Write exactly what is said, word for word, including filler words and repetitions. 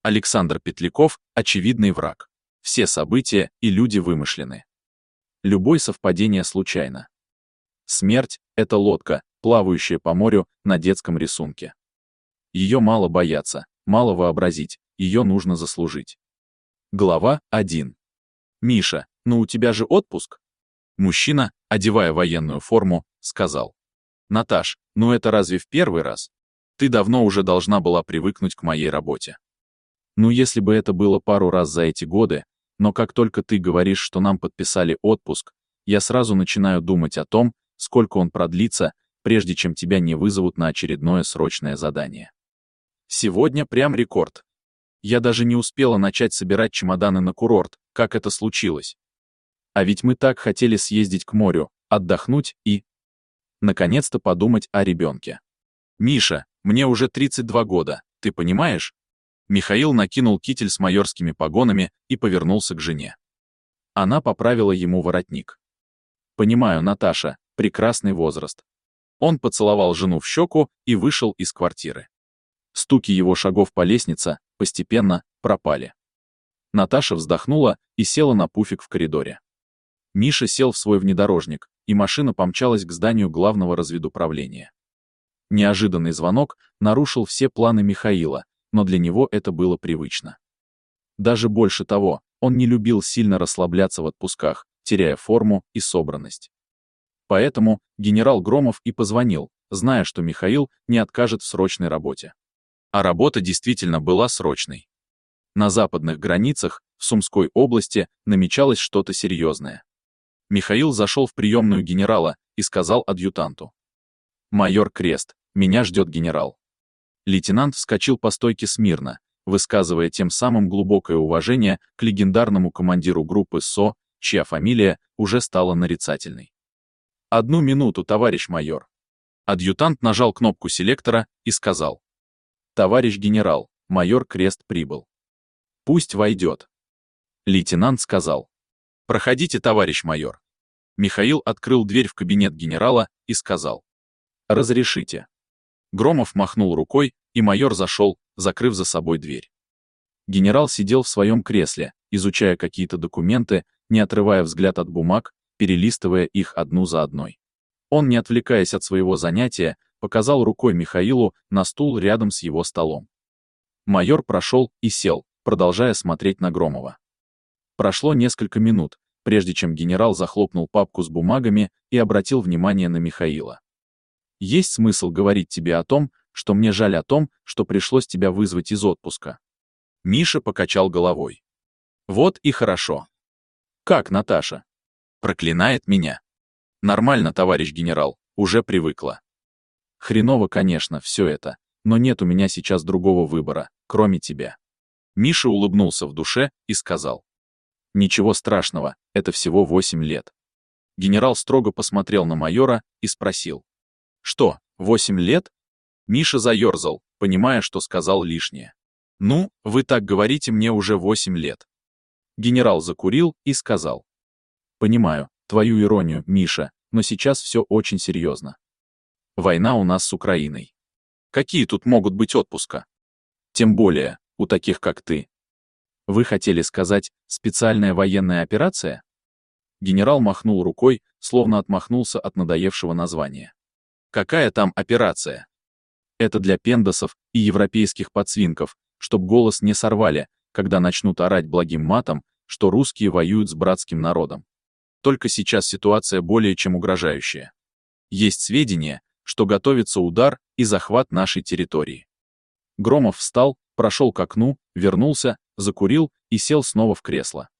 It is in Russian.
Александр Петляков – очевидный враг. Все события и люди вымышлены. Любое совпадение случайно. Смерть – это лодка, плавающая по морю на детском рисунке. Ее мало бояться, мало вообразить, ее нужно заслужить. Глава один. «Миша, ну у тебя же отпуск?» Мужчина, одевая военную форму, сказал. «Наташ, ну это разве в первый раз? Ты давно уже должна была привыкнуть к моей работе». Ну если бы это было пару раз за эти годы, но как только ты говоришь, что нам подписали отпуск, я сразу начинаю думать о том, сколько он продлится, прежде чем тебя не вызовут на очередное срочное задание. Сегодня прям рекорд. Я даже не успела начать собирать чемоданы на курорт, как это случилось. А ведь мы так хотели съездить к морю, отдохнуть и, наконец-то, подумать о ребенке. «Миша, мне уже тридцать два года, ты понимаешь?» Михаил накинул китель с майорскими погонами и повернулся к жене. Она поправила ему воротник. «Понимаю, Наташа, прекрасный возраст». Он поцеловал жену в щеку и вышел из квартиры. Стуки его шагов по лестнице постепенно пропали. Наташа вздохнула и села на пуфик в коридоре. Миша сел в свой внедорожник, и машина помчалась к зданию главного разведуправления. Неожиданный звонок нарушил все планы Михаила, но для него это было привычно. Даже больше того, он не любил сильно расслабляться в отпусках, теряя форму и собранность. Поэтому генерал Громов и позвонил, зная, что Михаил не откажет в срочной работе. А работа действительно была срочной. На западных границах, в Сумской области, намечалось что-то серьезное. Михаил зашел в приемную генерала и сказал адъютанту. «Майор Крест, меня ждет генерал». Лейтенант вскочил по стойке смирно, высказывая тем самым глубокое уважение к легендарному командиру группы СО, чья фамилия уже стала нарицательной. «Одну минуту, товарищ майор». Адъютант нажал кнопку селектора и сказал. «Товарищ генерал, майор Крест прибыл». «Пусть войдет». Лейтенант сказал. «Проходите, товарищ майор». Михаил открыл дверь в кабинет генерала и сказал. «Разрешите». Громов махнул рукой, и майор зашел, закрыв за собой дверь. Генерал сидел в своем кресле, изучая какие-то документы, не отрывая взгляд от бумаг, перелистывая их одну за одной. Он, не отвлекаясь от своего занятия, показал рукой Михаилу на стул рядом с его столом. Майор прошел и сел, продолжая смотреть на Громова. Прошло несколько минут, прежде чем генерал захлопнул папку с бумагами и обратил внимание на Михаила. «Есть смысл говорить тебе о том, что мне жаль о том, что пришлось тебя вызвать из отпуска?» Миша покачал головой. «Вот и хорошо». «Как, Наташа?» «Проклинает меня». «Нормально, товарищ генерал, уже привыкла». «Хреново, конечно, все это, но нет у меня сейчас другого выбора, кроме тебя». Миша улыбнулся в душе и сказал. «Ничего страшного, это всего восемь лет». Генерал строго посмотрел на майора и спросил. «Что, восемь лет?» Миша заерзал, понимая, что сказал лишнее. «Ну, вы так говорите мне уже восемь лет». Генерал закурил и сказал. «Понимаю твою иронию, Миша, но сейчас все очень серьезно. Война у нас с Украиной. Какие тут могут быть отпуска? Тем более, у таких как ты. Вы хотели сказать, специальная военная операция?» Генерал махнул рукой, словно отмахнулся от надоевшего названия. «Какая там операция?» «Это для пендосов и европейских подсвинков, чтоб голос не сорвали, когда начнут орать благим матом, что русские воюют с братским народом. Только сейчас ситуация более чем угрожающая. Есть сведения, что готовится удар и захват нашей территории». Громов встал, прошел к окну, вернулся, закурил и сел снова в кресло.